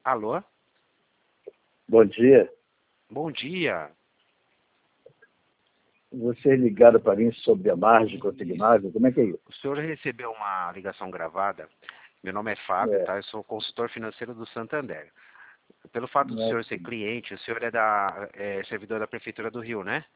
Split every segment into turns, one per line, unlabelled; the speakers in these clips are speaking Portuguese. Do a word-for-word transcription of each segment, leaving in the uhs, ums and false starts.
Alô?
Bom dia.
Bom dia.
Você ligaram para mim sobre a margem consignável, como é que é isso?
O senhor recebeu uma ligação gravada? Meu nome é Fábio,
É.
tá? Eu sou consultor financeiro do Santander. Pelo fato do
Não é
senhor ser
assim.
cliente, o senhor é, da, é servidor da Prefeitura do Rio, né?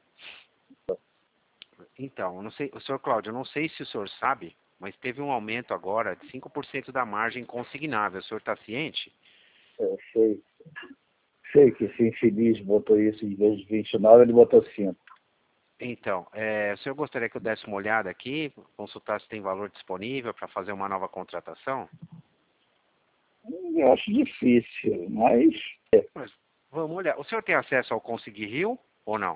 Então, eu não sei, o senhor Cláudio, eu não sei se o senhor sabe, mas teve um aumento agora de cinco por cento da margem consignável. O senhor está ciente?
Eu sei. Sei que esse infeliz botou isso em vez de vinte e nove, ele botou cinco.
Então, é, o senhor gostaria que eu desse uma olhada aqui, consultar se tem valor disponível para fazer uma nova contratação?
Eu acho difícil, mas
Mas vamos olhar. O senhor tem acesso ao Conseguir Rio ou não?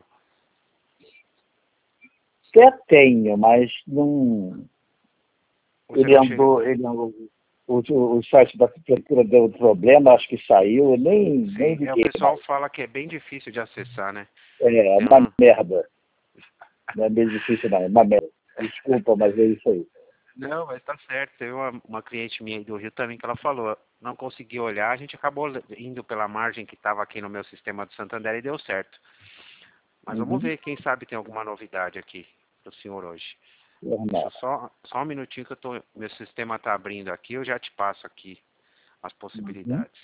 até tenho, mas não.
Você
Ele
não chega...
andou, ele andou. O, o, o site da prefeitura deu problema, acho que saiu, eu nem, nem
Sim, é, o
liguei
pessoal
mais.
fala que é bem difícil de acessar, né?
É
Eu
uma
não...
merda. Não é bem difícil, não, é uma merda. Desculpa, mas é isso aí.
Não, mas tá certo. Teve uma, uma cliente minha aí do Rio também que ela falou, não consegui olhar, a gente acabou indo pela margem que estava aqui no meu sistema do Santander e deu certo. Mas vamos
Uhum.
ver, quem sabe tem alguma novidade aqui pro senhor hoje. Deixa eu
Normal.
só, só um minutinho que eu tô, meu sistema tá abrindo aqui, eu já te passo aqui as
Uhum.
possibilidades.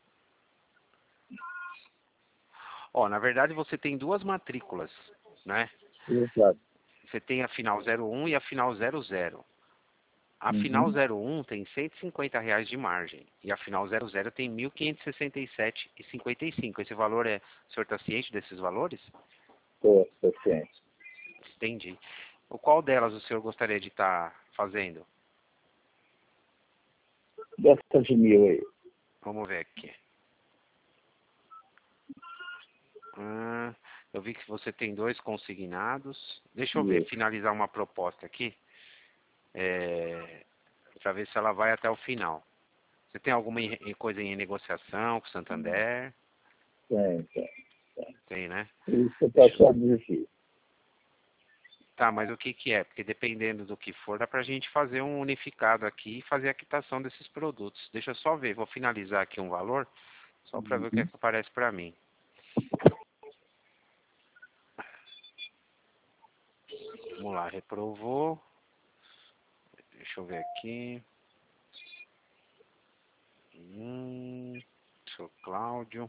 Ó, na verdade você tem duas matrículas, né?
Exato.
Você tem a final zero um e a final zero zero. A final
Uhum.
zero um tem cento e cinquenta reais de margem e a final zero zero tem mil quinhentos e sessenta e sete reais e cinquenta e cinco. Esse valor é, o senhor está ciente desses valores?
Tô, tô ciente.
Entendi. O qual delas o senhor gostaria de estar fazendo?
Dessa de mil aí.
Vamos ver aqui. Ah, eu vi que você tem dois consignados. Deixa eu ver,
Isso.
finalizar uma proposta aqui, é, para ver se ela vai até o final. Você tem alguma em- em coisa em negociação com o Santander?
Tem, tem.
Tem, né?
Isso está
Deixa eu...
achando difícil.
Tá, mas o que que é? Porque dependendo do que for, dá pra gente fazer um unificado aqui e fazer a quitação desses produtos. Deixa eu só ver, vou finalizar aqui um valor, só para ver o que é
Uhum.
que aparece para mim. Vamos lá, reprovou. Deixa eu ver aqui. Hum, sou Cláudio.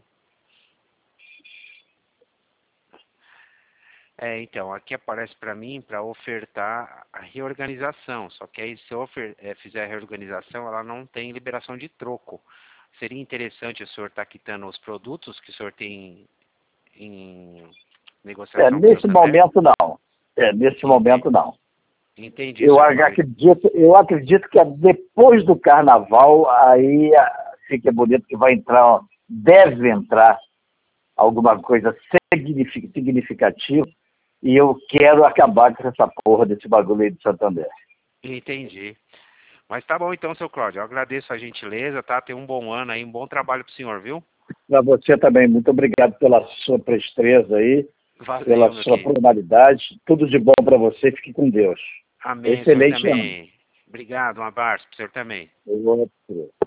É, então, aqui aparece para mim para ofertar a reorganização. Só que aí, se eu ofer eh, fizer a reorganização, ela não tem liberação de troco. Seria interessante o senhor estar quitando os produtos que o senhor tem em
É,
negociação com o
nesse
Santander?
momento não. É, nesse
Entendi,
momento não.
entendi,
Eu
senhor Cláudio.
acredito, eu acredito que é depois do carnaval, aí ah, fica bonito que vai entrar, deve entrar alguma coisa signifi- significativa e eu quero acabar com essa porra desse bagulho aí do Santander.
Entendi. Mas tá bom então, seu Cláudio. Eu agradeço a gentileza, tá? Tenha um bom ano aí, um bom trabalho pro senhor, viu?
Para você também, muito obrigado pela sua presteza aí, pela
Valeu, meu
sua
querido.
formalidade. Tudo de bom para você, fique com Deus.
Amém, o senhor
Excelente ano.
também. Obrigado, um abraço pro senhor também.
Eu vou